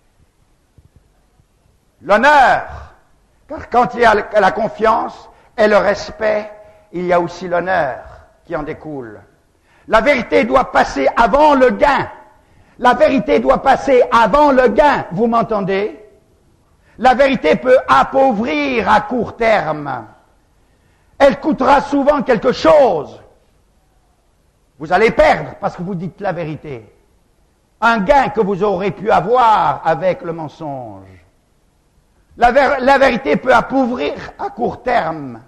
l'honneur. Car quand il y a la confiance et le respect, il y a aussi l'honneur qui en découle. La vérité doit passer avant le gain. La vérité doit passer avant le gain. Vous m'entendez? La vérité peut appauvrir à court terme. Elle coûtera souvent quelque chose. Vous allez perdre parce que vous dites la vérité. Un gain que vous aurez pu avoir avec le mensonge. La vérité peut appauvrir à court terme.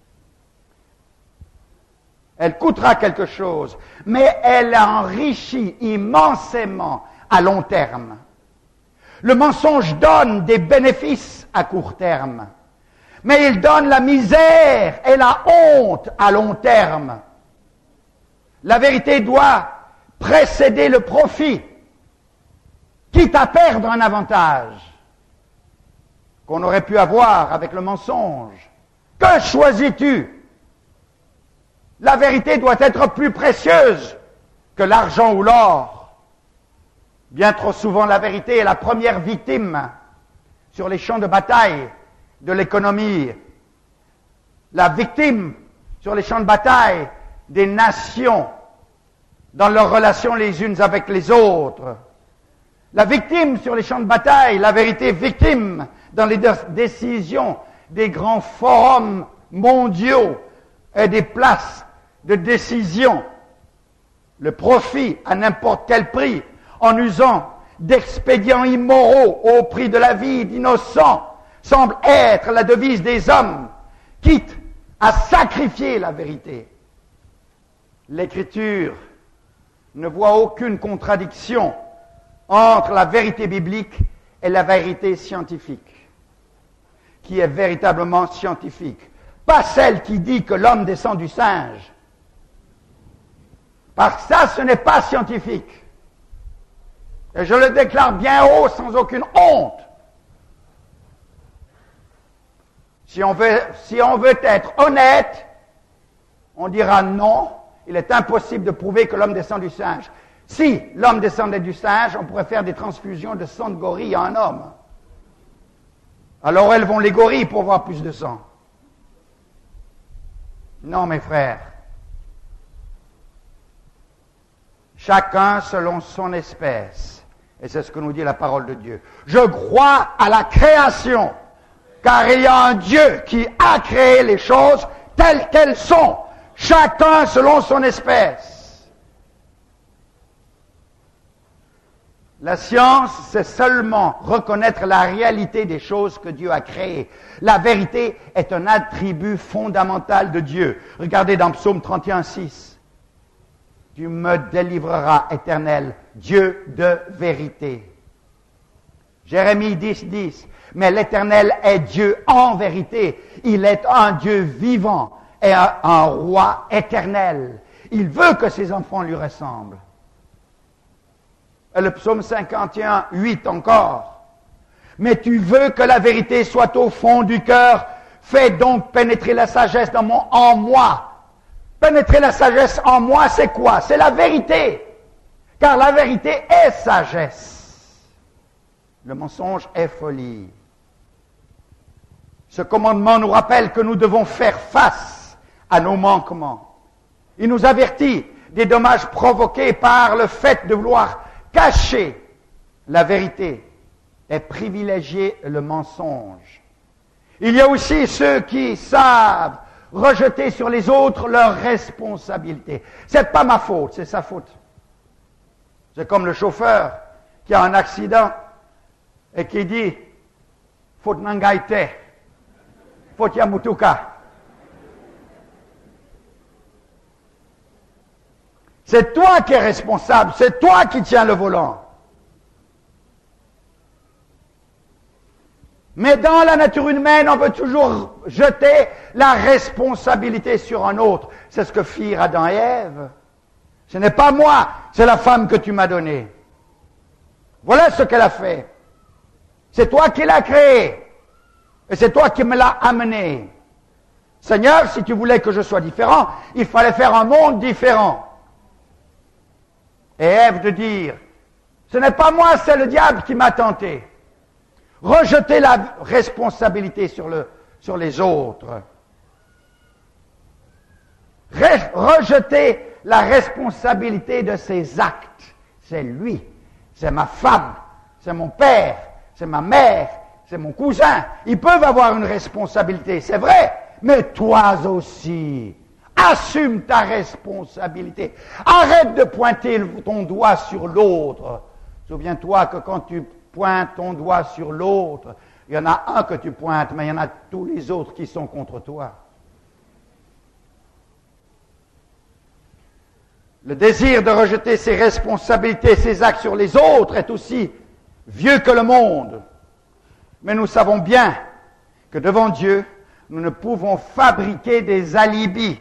Elle coûtera quelque chose, mais elle enrichit immensément à long terme. Le mensonge donne des bénéfices à court terme, mais il donne la misère et la honte à long terme. La vérité doit précéder le profit, quitte à perdre un avantage qu'on aurait pu avoir avec le mensonge. Que choisis-tu? La vérité doit être plus précieuse que l'argent ou l'or. Bien trop souvent, la vérité est la première victime sur les champs de bataille de l'économie. La victime sur les champs de bataille des nations dans leurs relations les unes avec les autres. La victime sur les champs de bataille, la vérité victime dans les décisions des grands forums mondiaux et des places de décision. Le profit à n'importe quel prix, en usant d'expédients immoraux au prix de la vie d'innocents, semble être la devise des hommes, quitte à sacrifier la vérité. L'Écriture ne voit aucune contradiction entre la vérité biblique et la vérité scientifique, qui est véritablement scientifique. Pas celle qui dit que l'homme descend du singe. Parce que ça, ce n'est pas scientifique. Et je le déclare bien haut, sans aucune honte. Si on veut être honnête, on dira non, il est impossible de prouver que l'homme descend du singe. Si l'homme descendait du singe, on pourrait faire des transfusions de sang de gorille à un homme. Alors elles vont les gorilles pour avoir plus de sang. Non, mes frères. Chacun selon son espèce. Et c'est ce que nous dit la parole de Dieu. Je crois à la création, car il y a un Dieu qui a créé les choses telles qu'elles sont, chacun selon son espèce. La science, c'est seulement reconnaître la réalité des choses que Dieu a créées. La vérité est un attribut fondamental de Dieu. Regardez dans Psaume 31, 6. Tu me délivreras, Éternel, Dieu de vérité. Jérémie 10, 10. Mais l'Éternel est Dieu en vérité. Il est un Dieu vivant et un roi éternel. Il veut que ses enfants lui ressemblent. Et le psaume 51, 8 encore. Mais tu veux que la vérité soit au fond du cœur. Fais donc pénétrer la sagesse en moi. Pénétrer la sagesse en moi, c'est quoi? C'est la vérité. Car la vérité est sagesse. Le mensonge est folie. Ce commandement nous rappelle que nous devons faire face à nos manquements. Il nous avertit des dommages provoqués par le fait de vouloir cacher la vérité et privilégier le mensonge. Il y a aussi ceux qui savent rejeter sur les autres leurs responsabilités. C'est pas ma faute, c'est sa faute. C'est comme le chauffeur qui a un accident et qui dit « Faute nangaite, faute yamutuka ». C'est toi qui es responsable, c'est toi qui tiens le volant. Mais dans la nature humaine, on veut toujours jeter la responsabilité sur un autre. C'est ce que firent Adam et Ève. Ce n'est pas moi, c'est la femme que tu m'as donnée. Voilà ce qu'elle a fait. C'est toi qui l'as créée. Et c'est toi qui me l'as amenée. Seigneur, si tu voulais que je sois différent, il fallait faire un monde différent. Et Ève de dire, ce n'est pas moi, c'est le diable qui m'a tenté. Rejeter la responsabilité sur les autres. Rejeter la responsabilité de ses actes. C'est lui, c'est ma femme, c'est mon père, c'est ma mère, c'est mon cousin. Ils peuvent avoir une responsabilité, c'est vrai, mais toi aussi. Assume ta responsabilité. Arrête de pointer ton doigt sur l'autre. Souviens-toi que quand tu pointes ton doigt sur l'autre, il y en a un que tu pointes, mais il y en a tous les autres qui sont contre toi. Le désir de rejeter ses responsabilités, ses actes sur les autres est aussi vieux que le monde. Mais nous savons bien que devant Dieu, nous ne pouvons fabriquer des alibis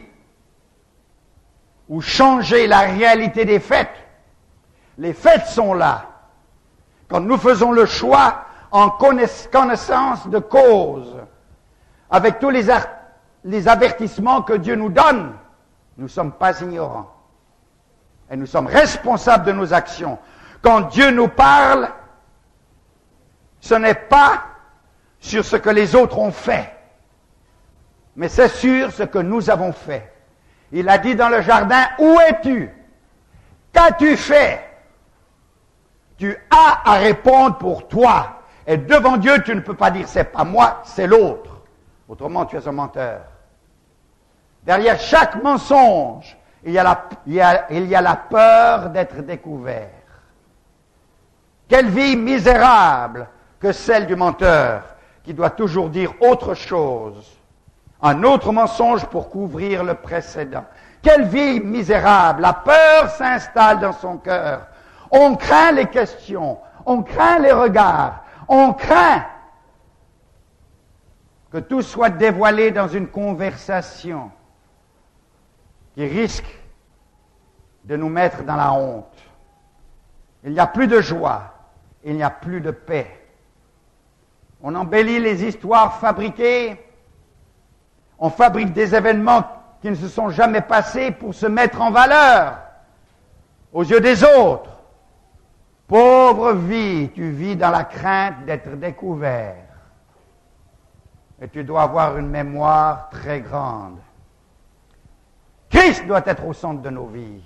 ou changer la réalité des faits. Les faits sont là. Quand nous faisons le choix en connaissance de cause, avec tous les avertissements que Dieu nous donne, nous ne sommes pas ignorants. Et nous sommes responsables de nos actions. Quand Dieu nous parle, ce n'est pas sur ce que les autres ont fait, mais c'est sur ce que nous avons fait. Il a dit dans le jardin, où es-tu? Qu'as-tu fait? Tu as à répondre pour toi. Et devant Dieu, tu ne peux pas dire, c'est pas moi, c'est l'autre. Autrement, tu es un menteur. Derrière chaque mensonge, il y a la peur d'être découvert. Quelle vie misérable que celle du menteur, qui doit toujours dire autre chose. Un autre mensonge pour couvrir le précédent. Quelle vie misérable! La peur s'installe dans son cœur. On craint les questions, on craint les regards, on craint que tout soit dévoilé dans une conversation qui risque de nous mettre dans la honte. Il n'y a plus de joie, il n'y a plus de paix. On embellit les histoires fabriquées. On fabrique des événements qui ne se sont jamais passés pour se mettre en valeur aux yeux des autres. Pauvre vie, tu vis dans la crainte d'être découvert. Et tu dois avoir une mémoire très grande. Christ doit être au centre de nos vies.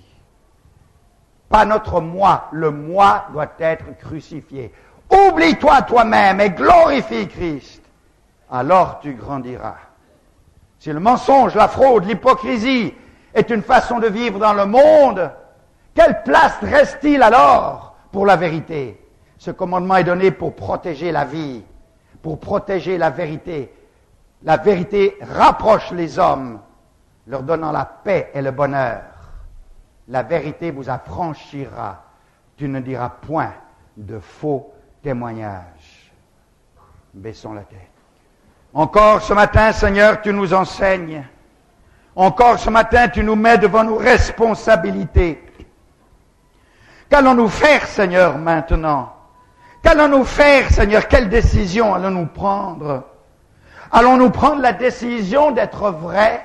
Pas notre moi. Le moi doit être crucifié. Oublie-toi toi-même et glorifie Christ. Alors tu grandiras. Si le mensonge, la fraude, l'hypocrisie est une façon de vivre dans le monde, quelle place reste-t-il alors pour la vérité? Ce commandement est donné pour protéger la vie, pour protéger la vérité. La vérité rapproche les hommes, leur donnant la paix et le bonheur. La vérité vous affranchira. Tu ne diras point de faux témoignages. Baissons la tête. Encore ce matin, Seigneur, tu nous enseignes. Encore ce matin, tu nous mets devant nos responsabilités. Qu'allons-nous faire, Seigneur, maintenant? Qu'allons-nous faire, Seigneur? Quelle décision allons-nous prendre? Allons-nous prendre la décision d'être vrais?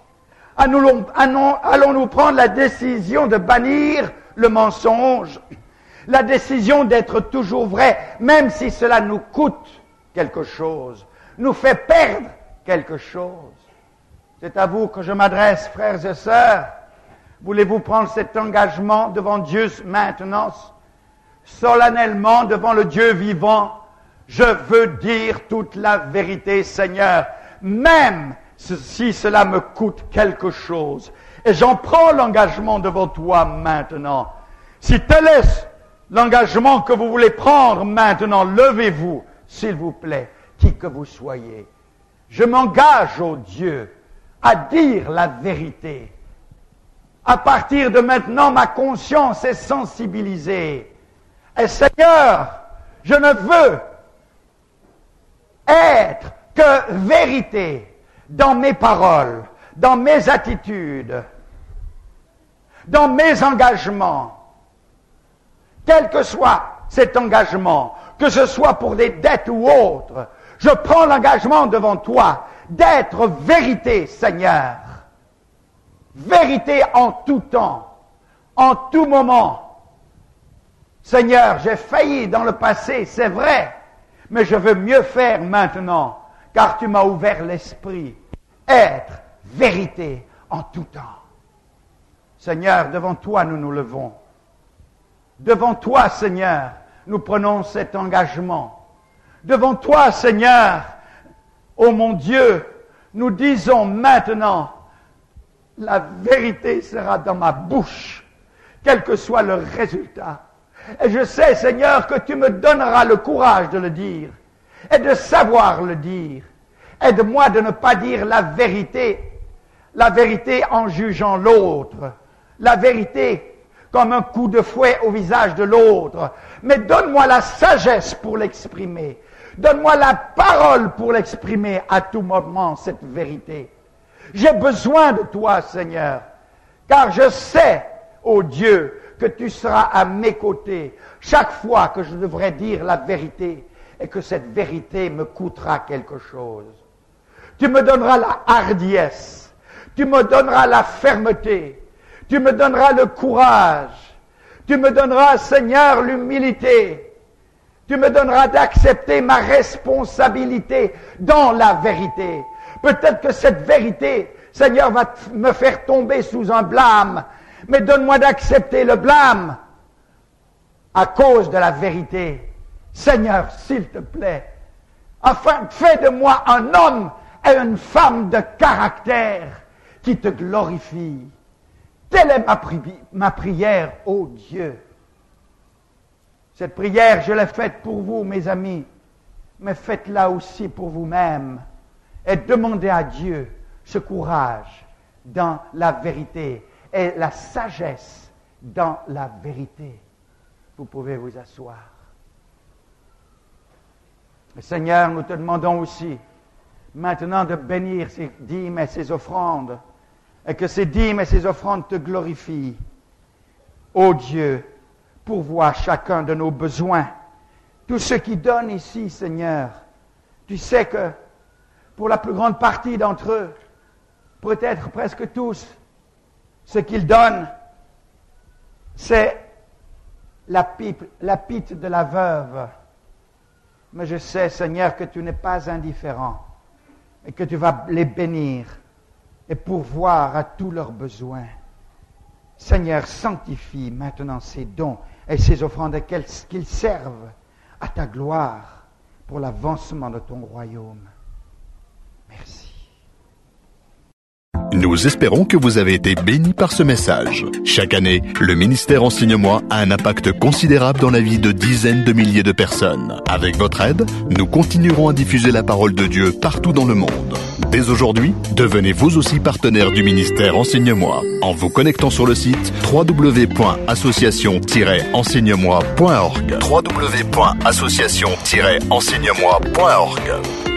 Allons-nous prendre la décision de bannir le mensonge? La décision d'être toujours vrai, même si cela nous coûte quelque chose, nous fait perdre quelque chose. C'est à vous que je m'adresse, frères et sœurs. Voulez-vous prendre cet engagement devant Dieu maintenant, solennellement devant le Dieu vivant? Je veux dire toute la vérité, Seigneur, même si cela me coûte quelque chose. Et j'en prends l'engagement devant toi maintenant. Si tel est l'engagement que vous voulez prendre maintenant, levez-vous, s'il vous plaît, qui que vous soyez. Je m'engage, ô Dieu, à dire la vérité. À partir de maintenant, ma conscience est sensibilisée. Et Seigneur, je ne veux être que vérité dans mes paroles, dans mes attitudes, dans mes engagements. Quel que soit cet engagement, que ce soit pour des dettes ou autres, je prends l'engagement devant toi d'être vérité, Seigneur. Vérité en tout temps, en tout moment. Seigneur, j'ai failli dans le passé, c'est vrai, mais je veux mieux faire maintenant, car tu m'as ouvert l'esprit. Être vérité en tout temps. Seigneur, devant toi nous nous levons. Devant toi, Seigneur, nous prenons cet engagement. Devant toi, Seigneur, ô mon Dieu, nous disons maintenant, la vérité sera dans ma bouche, quel que soit le résultat. Et je sais, Seigneur, que tu me donneras le courage de le dire et de savoir le dire. Aide-moi de ne pas dire la vérité en jugeant l'autre, la vérité comme un coup de fouet au visage de l'autre. Mais donne-moi la sagesse pour l'exprimer. Donne-moi la parole pour l'exprimer à tout moment, cette vérité. J'ai besoin de toi, Seigneur, car je sais, ô Dieu, que tu seras à mes côtés chaque fois que je devrais dire la vérité et que cette vérité me coûtera quelque chose. Tu me donneras la hardiesse, tu me donneras la fermeté, tu me donneras le courage, tu me donneras, Seigneur, l'humilité, tu me donneras d'accepter ma responsabilité dans la vérité. Peut-être que cette vérité, Seigneur, va me faire tomber sous un blâme, mais donne-moi d'accepter le blâme à cause de la vérité. Seigneur, s'il te plaît, afin fais de moi un homme et une femme de caractère qui te glorifie. Telle est ma prière, ô Dieu. Cette prière, je l'ai faite pour vous, mes amis, mais faites-la aussi pour vous-même et demandez à Dieu ce courage dans la vérité et la sagesse dans la vérité. Vous pouvez vous asseoir. Seigneur, nous te demandons aussi maintenant de bénir ces dîmes et ces offrandes, et que ces dîmes et ces offrandes te glorifient. Ô Dieu, pourvois chacun de nos besoins. Tous ceux qui donnent ici, Seigneur, tu sais que pour la plus grande partie d'entre eux, peut-être presque tous, ce qu'ils donnent, c'est la pite de la veuve. Mais je sais, Seigneur, que tu n'es pas indifférent et que tu vas les bénir et pourvoir à tous leurs besoins. Seigneur, sanctifie maintenant ces dons et ces offrandes qu'ils servent à ta gloire pour l'avancement de ton royaume. Merci. Nous espérons que vous avez été bénis par ce message. Chaque année, le ministère Enseigne-moi a un impact considérable dans la vie de dizaines de milliers de personnes. Avec votre aide, nous continuerons à diffuser la parole de Dieu partout dans le monde. Dès aujourd'hui, devenez vous aussi partenaire du ministère Enseigne-moi en vous connectant sur le site www.association-enseigne-moi.org. www.association-enseigne-moi.org.